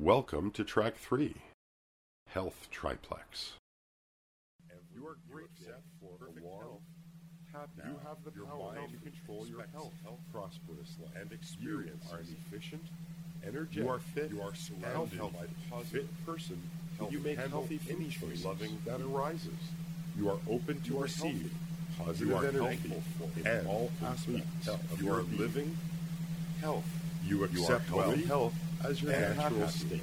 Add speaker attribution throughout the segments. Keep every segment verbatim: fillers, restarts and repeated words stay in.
Speaker 1: Welcome to track three, Health Triplex.
Speaker 2: You are grateful for a long, happy. You have the power to control your health, health, prosperous life, and experience. You are an efficient, energetic. You are fit. You are surrounded by positive fit person. You make healthy anything loving that arises. You are open to receive positive energy in all aspects of your living health. You accept healthy health as your natural state.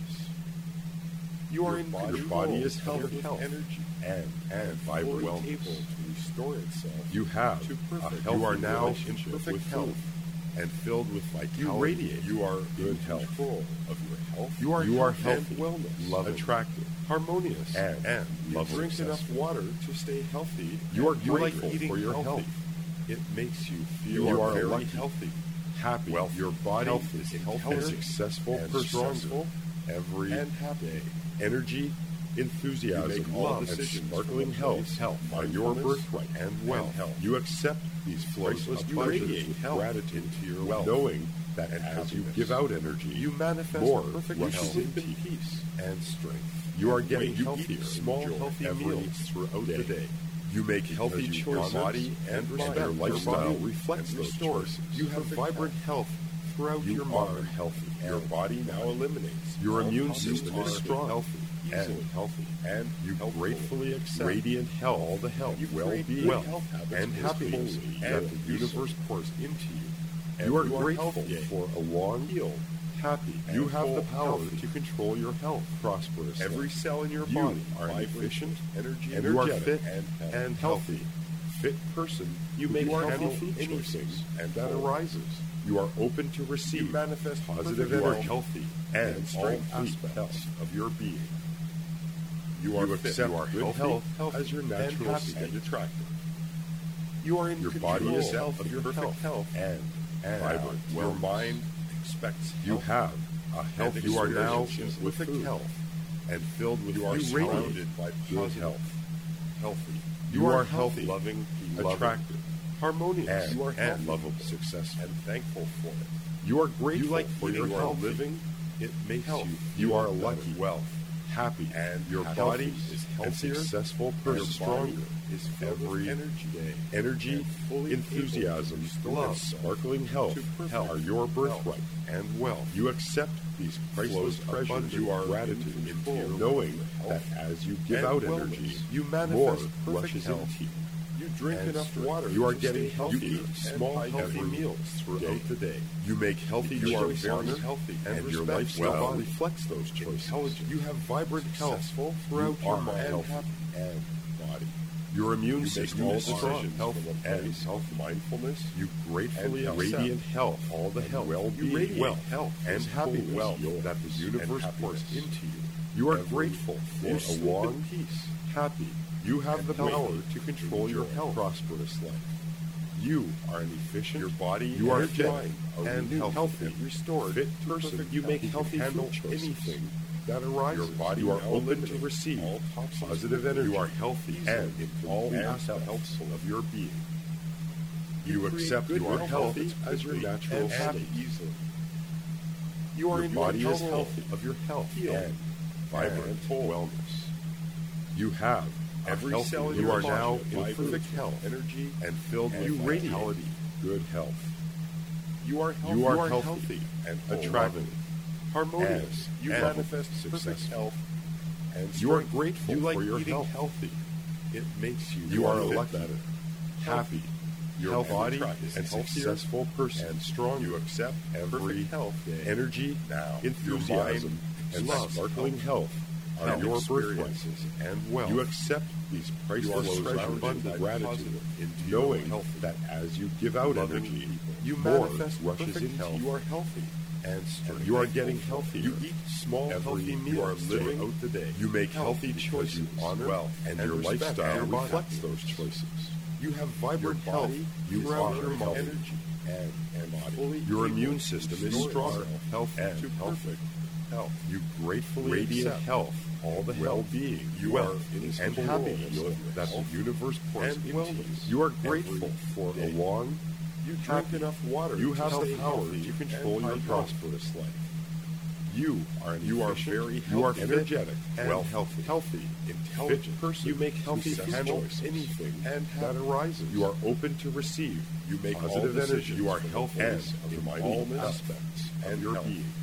Speaker 2: You are in your body is healthy, health, energy, and and vibrant wellness. Able to restore itself. You have to perfect. You are now in perfect health and filled with vitality. You radiate. You are good health. Control of your health. You are you are healthy, wellness, loving, attractive, harmonious, and and you drink enough water to stay healthy. You are grateful like for your healthy. Health. It makes you feel you are very lucky. Healthy. Happy. Well, your body health is healthier, and successful, and stronger every and day. Energy, enthusiasm, love, and sparkling health, health are your birthright and wealth. And you accept these flows of pleasures with gratitude to your wealth, knowing that and as happiness. You give out energy, you manifest more perfect health, peace, and strength. You are getting you healthier, small, healthy meals throughout the day. You make healthy choices, body and respect. Your lifestyle reflects those choices. You have vibrant health throughout your mind. Healthy. Your body now eliminates. Your immune system is strong, healthy, and healthy, and you gratefully accept radiant health, all the health, well-being, wealth, and happiness that the universe pours into you. You are grateful for a long, healed, happy. You have the power to control your health, prosperous. Every cell in your body are efficient, energy, and you are fit and healthy. Fit person, you make healthy anything, and that arises. You are open to receive, you manifest positive energy, you are healthy, and all aspects of your being. You are you accept you are good health, health as your natural state and attractive. You are in your body is health of your perfect health, health and, and vibrant. Your mind expects health. You have a health. You are now in perfect health and filled with you are surrounded by good health. Healthy. You, you are healthy, loving, attractive, harmonious, and, you are and lovable, successful, and thankful for it. You are grateful you like for your you health. Living. It makes health. You. You are lucky, wealth, happy, and your happy. Body is healthier, and successful, person, stronger. Is every energy, day. Energy, enthusiasm, love, sparkling health, health are your birthright and wealth. You accept these priceless treasures. You are gratitude into your knowing that as you give out energy, you manifest more rushes into you. You drink and enough strength. Water. You are getting healthy. You eat small, healthy meals throughout the day. You make healthy choices. You are very healthy, and, and your lifestyle reflects those choices. You have vibrant health throughout your mind and body. Your immune you system is strong, health and self-mindfulness. You gratefully and radiant health, all the health, well-being, wealth, health, and happiness wealth that the universe pours into you. You are grateful for a long, peace, happy. You have the power to control your health, prosperous life. You are an efficient, your body, you are fit and healthy, and restored, fit person. You make healthy handle anything that arises. Your body, you are open to receive all positive energy. You are healthy and in all aspects of your being. You accept your health as your natural state. You are in body is healthy of your health and vibrant wellness. You have every healthy, cell you are now in perfect health, energy, and filled with vitality, good health. You are healthy, you are you are healthy, healthy and attractive, harmonious. And, you and manifest success, health, and strength. You are grateful you like for your eating health. Healthy. It makes you. You are lucky, better, happy. Your health body is and successful person and strong. You accept every health, day. Energy, now, enthusiasm, and love, sparkling health. Are your birthrights and wealth. You accept these priceless treasures with gratitude, knowing that as you give out energy, you manifest rushes into health. You are healthy and strength. You are getting healthier. You eat small, healthy meals. You are living out the day. You make healthy choices. You honor wealth, and, and your lifestyle reflects those choices. You have vibrant health. You honor your mind, energy, and, and body. Your immune system is strong, health, and perfect health. You gratefully radiant health. All the well-being, you are and happiness that the universe pours into you. You are grateful for a long, you drink enough water. You have the power to control your prosperous life. You are an you are very healthy, you are energetic, and well healthy, healthy, intelligent fit person. You make healthy food choices. Anything and that arises. You are open to receive. You make positive energy. You are healthy and in all aspects of your health. being.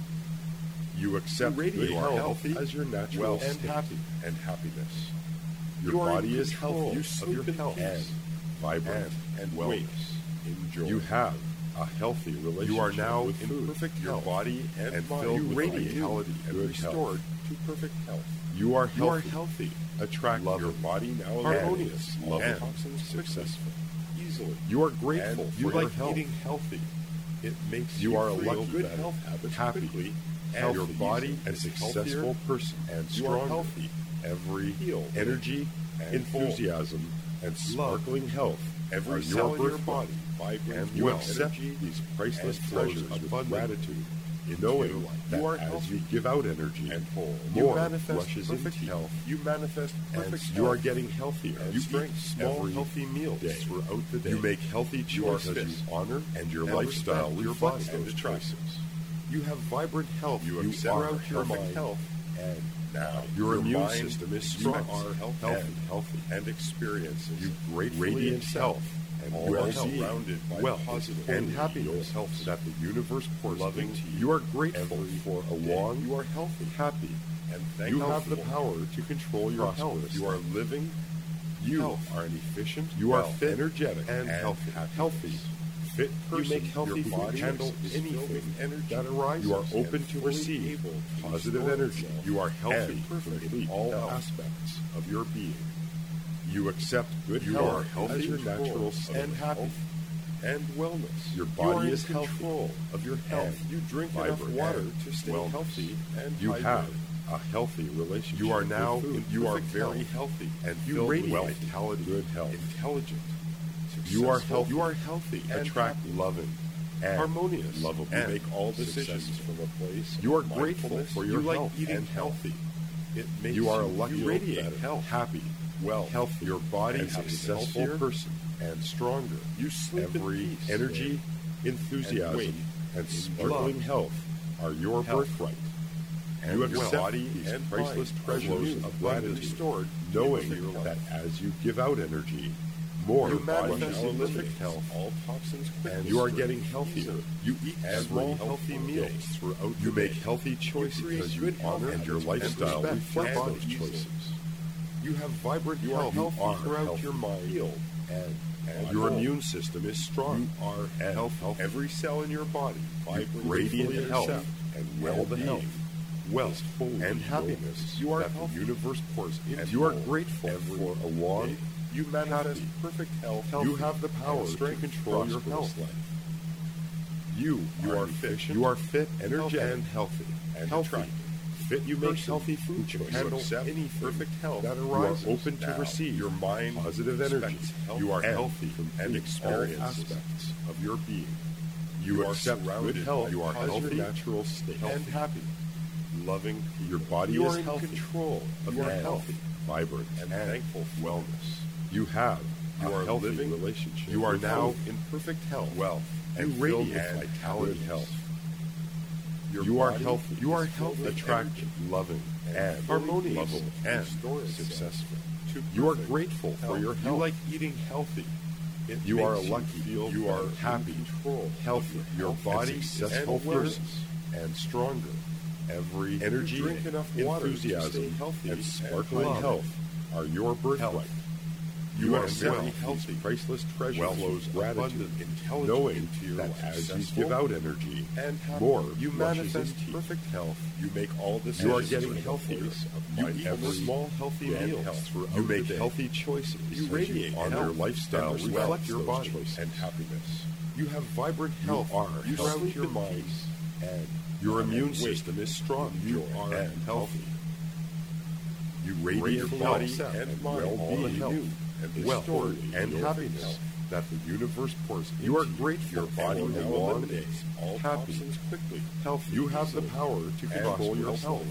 Speaker 2: You accept you radiate good health as your natural well and happy and happiness. Your you body is healthy you of your health and vibrant and, and wellness. Enjoy. You have a healthy relationship. You are now with in food. perfect health. Your body and, and filled you with vitality and restored health. to perfect health. You are healthy. You are healthy. Attract Love your body now harmonious, love and toxins successful, easily. You are grateful and for you your like health. Eating healthy. It makes you, you are a lucky good health habits happy. Quickly, and your body a successful person and stronger. Healthy. Every heal, energy, and enthusiasm, and sparkling health. Every cell in your body, vibrant and you accept these priceless pleasures with gratitude, knowing that you are as healthy. You give out energy and whole, more rushes into health. You manifest perfect health. You are getting healthier. And you eat small healthy meals day. throughout the day. You make healthy choices. You, you honor and your and lifestyle reflects those choices. You have vibrant health. You, you accept your mind health and now your, your immune system is strong. You are healthy, and healthy and experiences you great radiant health and you are surrounded by wealth positive and happiness health that the universe pours loving to you. You are grateful for a long. You are healthy, happy, and thankful. You have the power to control your health. You are living. You health. are an efficient. You are fit, energetic, and, and healthy. Healthy. Fit person. You make healthy your body handle anything energy that arises. You are open to receive positive energy. You are healthy in all aspects of your being. You accept good you health are healthy as your natural state and happy and wellness. Your body you is in control of your health. You drink enough water to stay wellness. healthy and you hydrated. have a healthy relationship. You are now in you are very health. healthy and you radiate vitality, good health, intelligent. You are healthy. You are healthy. And attract loving, and harmonious, lovable. You make all decisions successful. from a place. You are grateful for your you health like eating and healthy. It makes you are a lucky, you radiate health, happy, well, healthy. Your body is a successful person and stronger. You sleep every in peace, energy, enthusiasm, and, and sparkling health are your health. birthright. And you accept body these and priceless treasures of gratitude, restored, knowing that as you give out energy. More you manifest prolific health, all toxins and you are getting healthier. You eat small healthy meals throughout. You make healthy choices because you honor and your lifestyle reflects those choices. You have vibrant you health. You are throughout healthy. your mind, healed, and, and your immune system is strong. You are health, health. Every cell in your body, vibrant, radiant health, and well-being. Wealth and happiness. You are that the universe pours into. And you are grateful for a long. You manifest perfect health. health. You have the power to control your health. Life. You, you are, are fit. You are fit, energetic, and healthy, and healthy. Attractive. Fit. You make healthy food choices. Handle any perfect health that arises. You are open to receive your mind, positive energy. You are healthy and experience aspects of your being. You, you accept good health. You are healthy, natural state, and happy, loving. Your body you is in healthy. control of your health, vibrant, and, and thankful wellness. You have you a are healthy living relationship. You are now in perfect health, wealth, and you radiate vitality, health. Your you are healthy. You are healthy, attractive, loving, and harmonious, lovable, and successful. You are grateful for your health. You like eating healthy. It you are a lucky. You, you are happy, control, healthy. Your body successful person and stronger. Every energy, drink enough water, enthusiasm, healthy, and sparkling and health are your birthright. You, you are very healthy. Priceless treasure well flows gratitude, knowing that as you give out energy, and more you manifest perfect health. You make all decisions. You are getting healthier. You eat every small healthy meal. You make healthy choices. You radiate on your lifestyle. Reflect your body and happiness. You have vibrant health. You throughout your mind, and your immune system is strong. You are healthy. You radiate your body and well-being. And wealth and happiness that the universe pours into. You are grateful. Your body now eliminates all toxins quickly. Healthy. You have the power to control your health.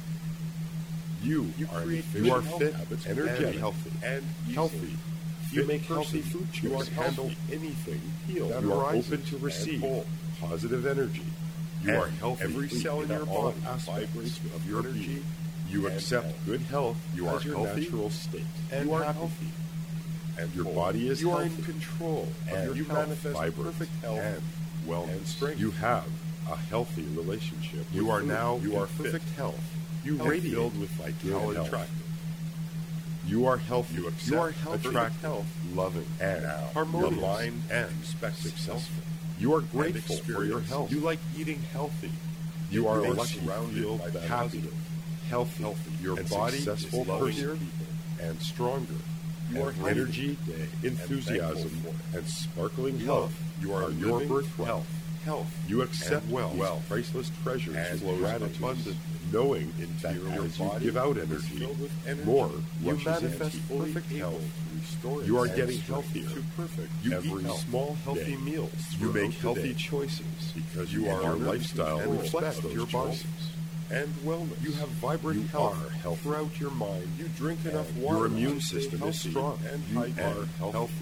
Speaker 2: You, you are you are fit, energetic, healthy, and healthy. You make healthy food choices. You are handle anything. Heal. You are open to receive positive energy. You are healthy. Every cell in your body vibrates of your energy. You accept health. Good health. You are your healthy. Natural state. And you are happy. Healthy. And your body is you healthy. You are in control. And of your you health, manifest vibrant, perfect health and wellness. And strength. You have a healthy relationship. You are food. Now you are perfect fit. Health. You health radiate filled with vitality. Attractive. You are healthy. You accept, you are healthy, attractive, health, loving, and harmonious, line and successful. You are grateful for your health. You like eating healthy. You, you are lucky, surrounded by happy, healthy, healthy. Your and body successful, healthier, and stronger. You are energy, day, enthusiasm, and, and sparkling health. You are your birthright. Health. Health. You accept wealth, wealth, priceless treasures, and flows abundant, knowing that as you give out energy, energy more you manifest perfect health. You are getting healthier. Perfect. You Every eat small, healthy day. Meals. You make healthy choices because you are your lifestyle reflects your body and wellness. You have vibrant you health are throughout your mind. You drink and enough water. Your immune system is strong, and you are healthy.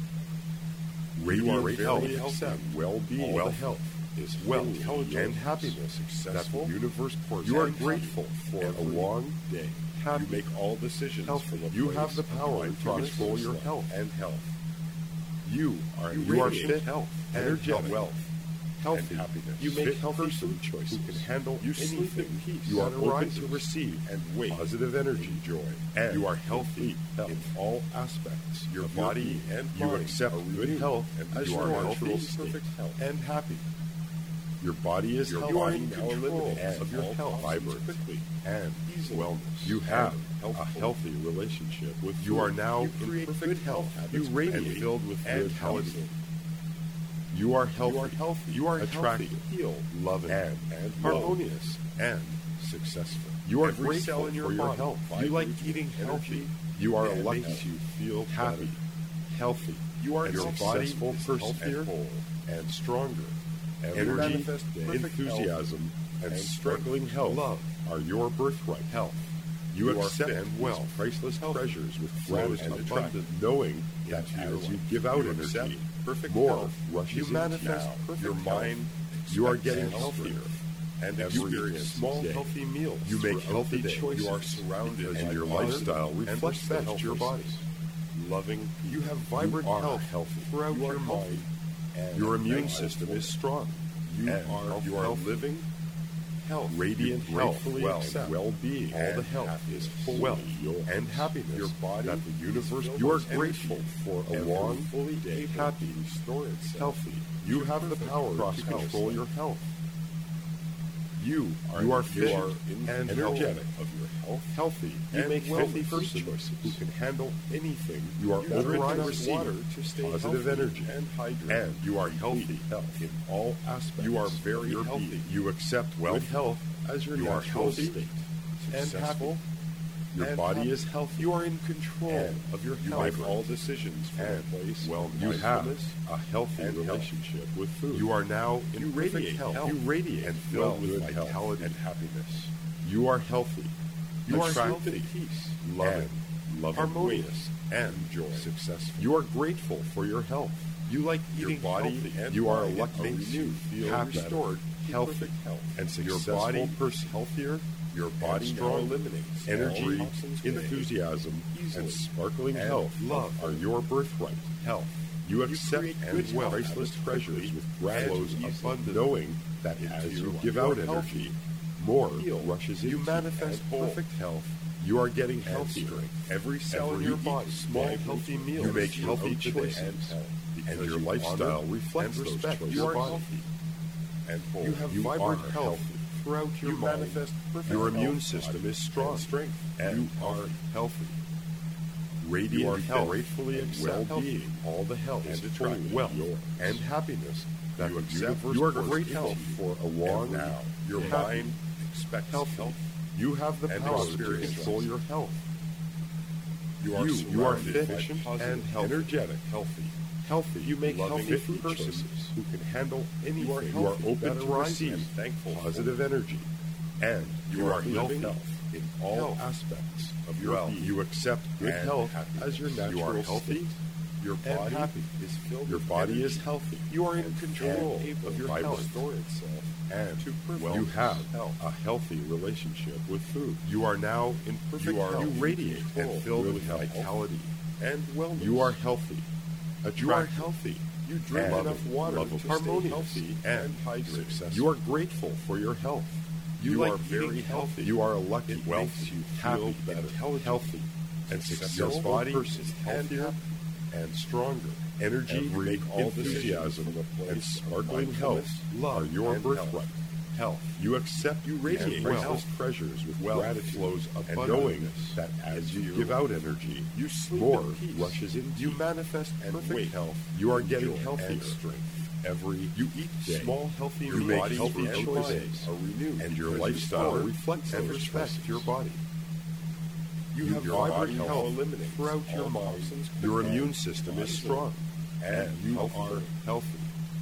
Speaker 2: Radiate health and well-being. All the health is wealth and happiness successful. That the universe pours. You are grateful for a long day. Happy. You make all decisions healthy. From a you have the power to control your health and health. You are you, you are fit, health, energetic, wealth, healthy, and happiness. You make healthy food choices. Who can handle you anything. Peace. You are open to receive and wait. Positive energy, joy, and you are healthy health. In all aspects. Your body your and you accept good health and as you are natural perfect health and happy. Your body is your healthy. Body now eliminates of your health, vibrant quickly and easily. Wellness. You have a healthy relationship with you. You are now you in perfect health. You radiate and filled with good health. You are healthy. You are healthy. You are attractive, healthy, healed, loving, and, and harmonious, and successful. You are Every grateful in your for your health. You like eating healthy. You are lucky. Makes you feel happy, better. Healthy. You are and your body is healthier and, and stronger. Energy, enthusiasm, and, and sparkling health love are your birthright. Health. You, you accept and well priceless health. Treasures with flows and abundant, knowing that as you give out you energy, perfect more health. Rushes you manifest now. Perfect your mind. You are getting healthier. And every small day. Healthy meals. You make healthy choices. You are surrounded, and your lifestyle reflects that to your body. Loving. You have vibrant you health healthy. Throughout you your mind. Your immune system is strong. You and are you are living health, radiant health, well, well-being. All the health is wealth and happiness. Your body, that the universe. You are grateful for a long, fully day, happy, healthy. You have the power to control your health. You are you are fit and energetic of your health, healthy. You and make healthy person choices who can handle anything. You are override water to stay positive energy and hydrated. And you are healthy health in all aspects. You are very healthy. Being. You accept wealth, health as your you natural state and happy. Your and body happy. Is healthy. You are in control and of your health. You make all decisions from a place. Well, you have a healthy relationship health. With food. You are now in you radiate health. health. You radiate and filled with vitality and happiness. You are healthy. You are healthy, peace, loving, loving, harmonious, and joy. Successful. You are grateful for your health. You like eating your body, healthy and you are lucky. You feel happy, restored, healthy, health, and successful. Your body person healthier. Your body now eliminates energy, enthusiasm, and sparkling and health. Love are your birthright. Health. You accept you and well priceless treasures with gratitude, abundant, knowing that as you give out energy, more rushes into you. Manifest perfect health. You are getting healthier. Every cell in your body, small healthy meals. You make healthy choices, and your lifestyle reflects those choices. You are healthy and whole. You have vibrant health. Throughout your you mind, manifest perfect your immune system is strong, and strength, and you are healthy. Radiant health, gratefully accept well-being, all the health and attract wealth and happiness that you accept. You are grateful for a long now. Your mind expects health. You have the power to control your health. You are you, you are fit and healthy. Energetic, healthy. Healthy. You make healthy food choices who can handle anything. You are, you are open to receive thankful, positive energy, and you, you are healthy health in all health. Aspects of your well, being. You accept good health happiness. As your natural you are healthy, state Your body happy. is filled Your with body energy. is healthy. You are in control of your health. Restore itself and to perfect You have health. a healthy relationship with food. You are now in perfect you are, health. You radiate and filled with vitality and wellness. You are healthy. Attractive. You are healthy. You drink loving, enough water lovable, to stay healthy and hydrated. You are grateful for your health. You, you like are very healthy. You are lucky. It wealthy, makes you happy, better, healthy, and successful. Your body is healthier and stronger. Energy, Every enthusiasm, and sparkling health are your birthright. Health. You accept, you radiate priceless treasures with wealth gratitude flows and knowing that as you give out energy, you sleep more rushes into you. manifest and perfect health. You are getting healthier. Strength. Every you eat day. Small healthy you make healthy choices are renewed, and your lifestyle reflects and respects your body. You, you have vibrant health eliminate throughout your mind. Your immune system is strong, and you are healthy.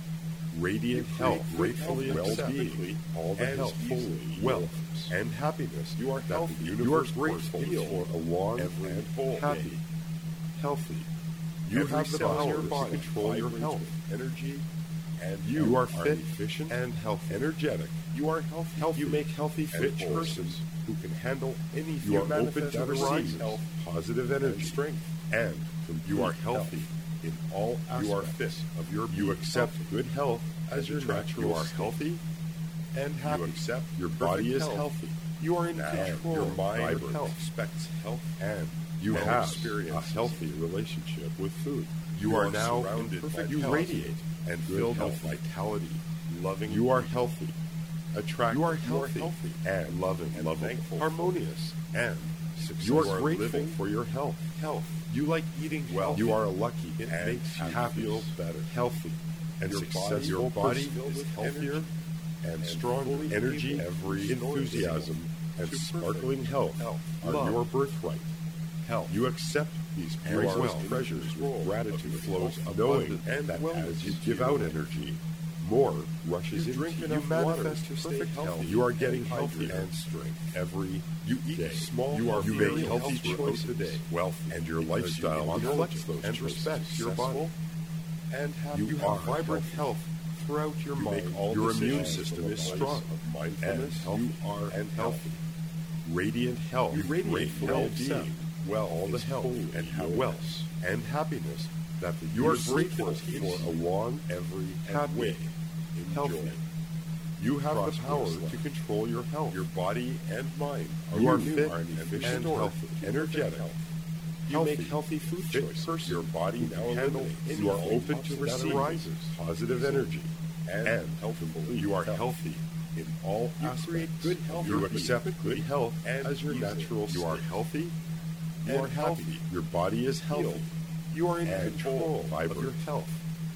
Speaker 2: Radiant health, gratefully well-being, all the health, wealth, and happiness. You are healthy. You are grateful for a long and happy, healthy. You Every have the power to body, control your health, energy, and you, you are fit, efficient, and healthy. Energetic. You are healthy. healthy. You make healthy, fit persons who can handle anything. You are open to receive health, positive energy, and strength, and you are healthy. Health. In all aspects you are fit of your you accept healthy. good health as your natural. You are healthy and happy. You accept your body is health. healthy. You are in and control. Your mind health. expects health, and you have a healthy relationship with food. You, you are, are now in perfect. You radiate and filled with vitality, loving. You are healthy, attractive. You are healthy, you are healthy and loving, and loving, harmonious, and successful. You are grateful for your health. Health. You like eating well. You are lucky. It makes you feel better, healthy, and your successful. Body, your body is healthier and, and stronger. Energy, every enthusiasm, and sparkling health are love. your birthright. Health. You accept these priceless well. treasures with gratitude flows, knowing and that as you give out energy, more rushes you into drink you. You manifest perfect health. You are getting healthier and strength every you eat day. Small. You are you make healthy choices today. Wealth and your lifestyle reflects those and respects your body. And have you, you have vibrant health throughout your you mind. All your immune system is strong. Mindfulness. You are and healthy. Radiant health. You radiate well-being. Well, all the health and wealth and happiness that you are grateful for a long, every happy, healthy. You have the power to control your health, your body and mind. You are fit and healthy, energetic. You make healthy food choices. Your body now handles. You are open to receive positive energy and healthful. You are healthy in all aspects. Good health. You accept good health as your natural state. You are healthy. You are healthy. Your body is healthy. You are in control of your health.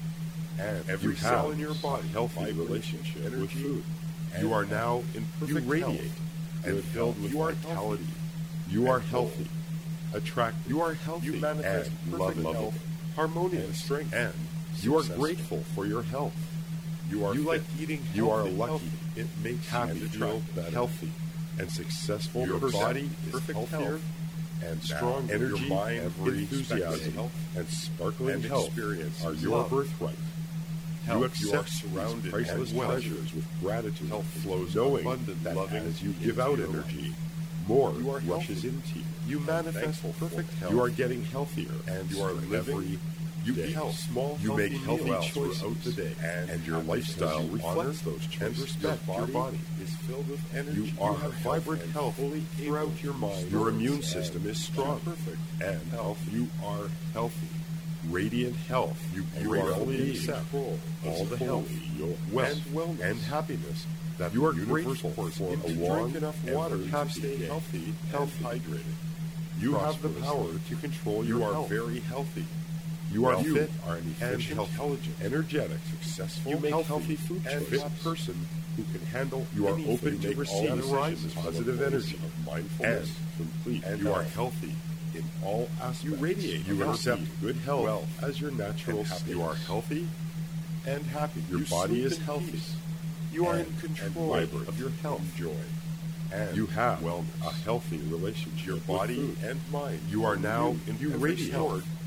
Speaker 2: And every cell in your body, healthy relationship energy, with food. You are now in perfect you radiate health and filled with vitality. You are healthy, attractive. You are healthy. You manifest and perfect health, harmonious, and strength. And you are grateful for your health. You are you fit. like eating. Healthy, you are lucky. Healthy. It makes happy, you feel healthy, and successful. Your body is healthier. Health. And strong energy, your mind, every enthusiasm, health, and sparkling and health are your love. birthright. Health, you accept you are surrounded priceless treasures with gratitude. Health flows knowing abundant, that loving, as you give out energy, more you are rushes into you. You manifest perfect health. You are getting healthier, and you are living. You eat health, small, you make healthy choices throughout the day, and, and your lifestyle you reflects those choices. And respect your body, your body is filled with energy. You are you vibrant health throughout your mind. Your immune system is strong, perfect, and health. You are healthy, radiant health. You, you are fully accept all the health, wealth, and, and happiness that you are grateful for. A long enough water to stay healthy, healthy, hydrated. You have the power to control your health. You are very healthy. You are you fit, are an efficient, and intelligent, energetic, successful, you make healthy, healthy food and choices. Fit person who can handle. You are open to receive positive energy, mindfulness, and complete. And you are healthy in all aspects. You radiate. You accept good health well, as your natural state. You are healthy and happy. Your you body is healthy. Peace. You are and, in control of your health, joy. And you have wellness. A healthy relationship. Your body food. and mind. You are now in you radiate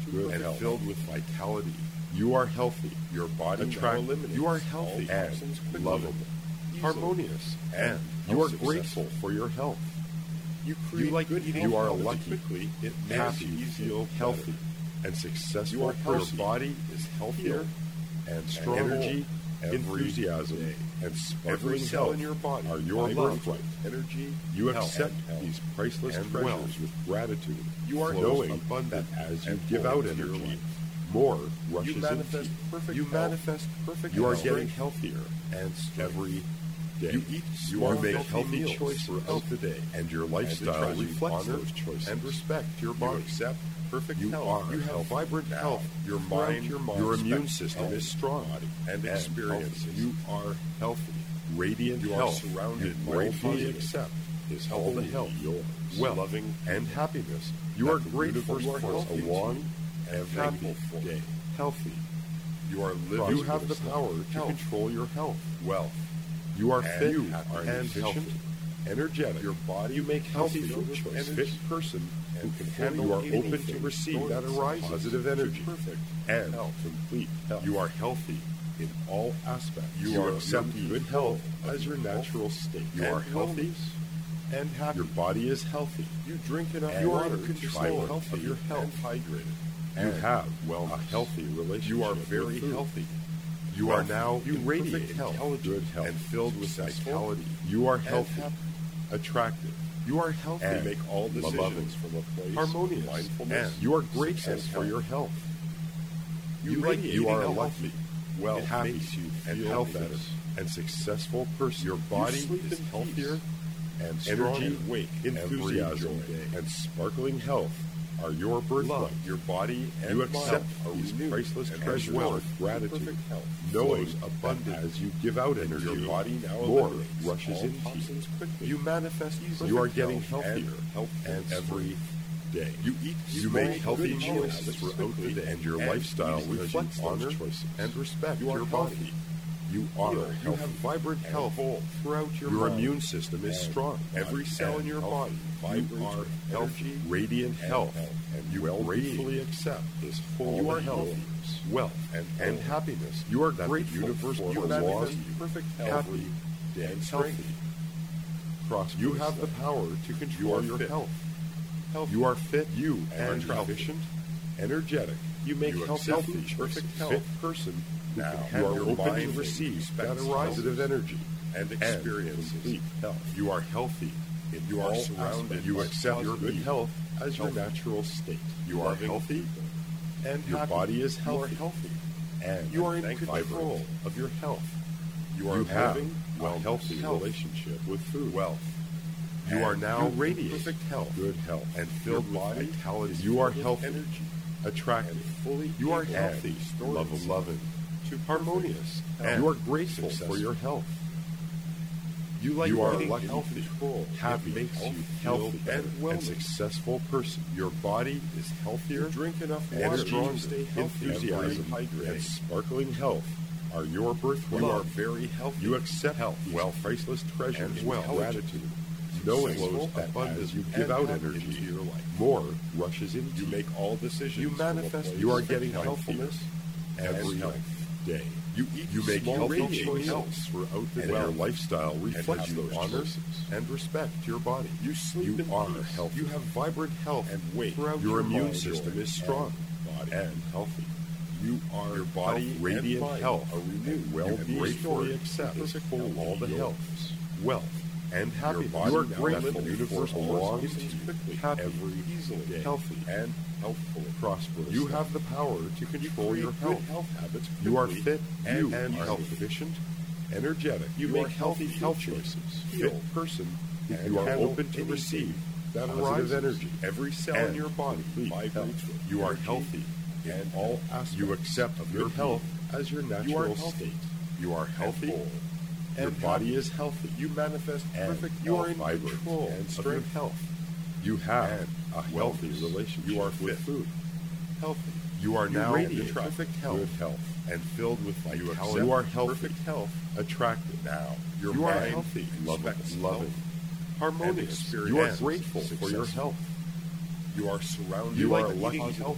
Speaker 2: good and health, filled with vitality. You are healthy. Your body attractive. You are healthy and lovable, harmonious, and you are grateful for your health. You create you like good eating. You are lucky. Quickly, it happy. You feel healthy and successful. You are healthy. Your body is healthier and strong. Energy, enthusiasm, day. And sparkling cell in your body are your birthright. Energy. You accept these priceless treasures with gratitude. You are knowing abundant as you give out energy. More rushes you manifest into perfect you. Manifest perfect. You are getting healthier and every day. You eat. You are make healthy choices throughout the day, and your lifestyle and reflects those choices and respect your body. You accept perfect you health. Are you have health. Vibrant now. Health. Your mind, your, mind, your immune system is strong and experiences. You are healthy, radiant you health. You are surrounded and gratefully accept is all the health, yours, well, loving and happiness. You are grateful for a long and happy day. Healthy. You are living. You have the power to health. Control your health. Wealth. You are fit you are and efficient, energetic. Your body. You make healthy food choices. Fit person who can handle. You are open to receive that arises. Positive energy. Perfect and health. Complete health. You are healthy in all aspects. You, you are accepting good health as your natural state. You are healthy and happy. Your body is healthy. You drink enough you water to control healthy of your health. And hydrated. You and have well a healthy relationship. You are very healthy. You well, are now you radiate health, good health, and filled with vitality. You are healthy, attractive. You are healthy. And make all decisions loving, from a place harmonious, mindfulness. And you are grateful for your health. You, you radiate. You are a healthy, well, happy, makes you feel healthy better and successful person. Your body you is healthier and strong, energy, and wake, enthusiasm, and sparkling health. Are your birthright, your body, and you accept these priceless treasures well with gratitude, knowing abundant as you give out energy. Your body now more rushes into you. You manifest. You are getting healthier, health and every day. You eat. You make healthy choices throughout the day, and your lifestyle reflects honor and respect your body. You are healthy. You have vibrant health throughout your Your body. Immune system is strong. Every cell in your body. You are healthy, radiant health, and you will gratefully accept this full you are healthy, wealth, and, and happiness. You are grateful universe for a long, perfect, happy, day, and healthy. Prosperous. You have the power to control you your fit. Health. Health. You are fit. You and efficient, energetic. You make you health healthy, perfect, health. Fit person. Now you are open to receive that positive energy and experience complete health. You are healthy. In you are surrounded. You accept your good health as your natural state. You are healthy, and your body is healthy. You are healthy, and you are in control of your health. You are having a healthy relationship with food. Wealth. You are now radiating perfect health, good health, and filled with vitality. You are healthy, energy, attractive, fully. You are healthy, love loving. Harmonious, and you are grateful for your health. You like you are lucky, healthy, control. Happy, makes you healthy and, and successful person. Your body is healthier. You drink enough water, strong, stay healthy, enthusiasm, and sparkling health are your birthright. You are very healthy. You accept health, wealth, priceless treasures, and well, gratitude. Knowing that as you give out energy into your life, more rushes into you. Make all decisions. You manifest. You are getting healthiness every day. You eat. You make healthy choices throughout the day. Your lifestyle reflects those choices and respect your body. You sleep. You are healthy. You have vibrant health and weight. Throughout your, your immune system is strong and, and healthy. You are your body health, radiant health, a renewed well-being. Gratefully accept all the health, wealth, and happiness. You are grateful. The universe belongs to you. Happy, every easily, healthy, and healthful, prosperous. You have the power to control your health. health habits. You are fit. You and are efficient, energetic. You, you make healthy health choices. Fit person. You are open to receive that positive energy. Every cell in your body vibrates. You are healthy in all aspects. You accept your health as your natural state. You are healthy. Your body is healthy. You manifest perfect. You are in control and strength. Health. You have a healthy relationship. You are with food. Healthy. You are now in perfect health. Good health and filled with vitality. You are healthy. Perfect health. Attractive. Now your you are healthy. Loving. Loving. Harmonious. You are grateful for your health. You are surrounded. You are lucky, healthy,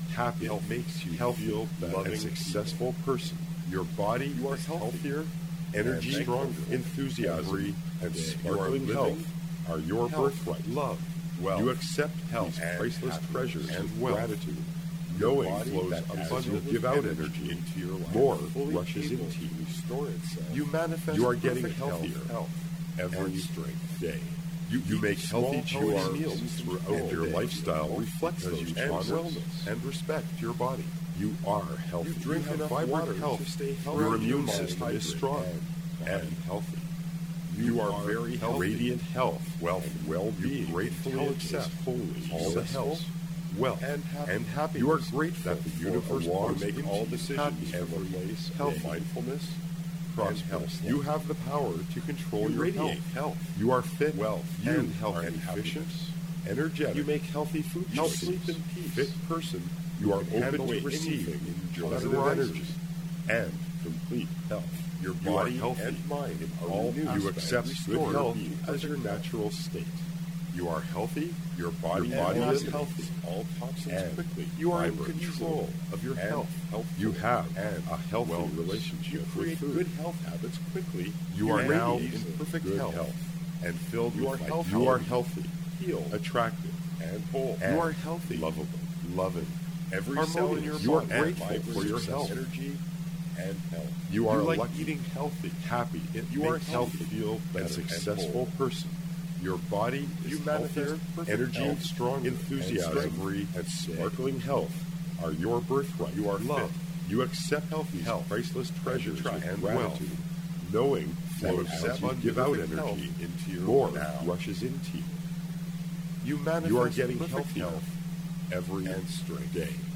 Speaker 2: happy. Health makes you healthy, loving, and successful person. Your body you are healthier, energy stronger, enthusiasm, and sparkling health are your birthright. Love, wealth, you accept health, priceless treasures, and gratitude. Knowing flows abundantly, give out energy into your life. More rushes into you. Restore itself. You manifest. You are getting healthier health every day. You, you make healthy choice meals throughout and your lifestyle reflects those you honor and respect your body. You are healthy. You drink enough water health. To stay healthy. Your immune system is strong and healthy. You are very healthy. Radiant health, wealth, and well-being. You gratefully accept all the health, wealth, and, and happiness. You are grateful that the universe will make all decisions every place. Health, mindfulness, prosperous. You have the power to control you your health. health. You are fit, wealth, you and health, and efficient, energetic. You make healthy food choices. You sleep in peace. Fit person. You are open to receiving positive energy and complete health. Your body you healthy and mind in all you accept good health as your natural state. You are healthy. Your body, your body is healthy. All toxins and quickly. You are in control of your health. health. You have and a healthy well relationship you create with food. Good health habits quickly. You are now in perfect health, health and filled you with are healthy. You are healthy, healed, attractive, and whole. And you are healthy, lovable, loving. Every cell in your you body are grateful for your health, energy, and health. You are you like lucky, eating healthy, happy. You are healthy, feel better, and successful and person. Your body is you healthier, energy, health, strong, enthusiasm, and, and sparkling health are your birthright. You are loved. You accept healthy health, priceless treasures, and, and gratitude. Knowing flows as you give out energy into your more now. Rushes into you. You manifest you are getting healthy health every and day.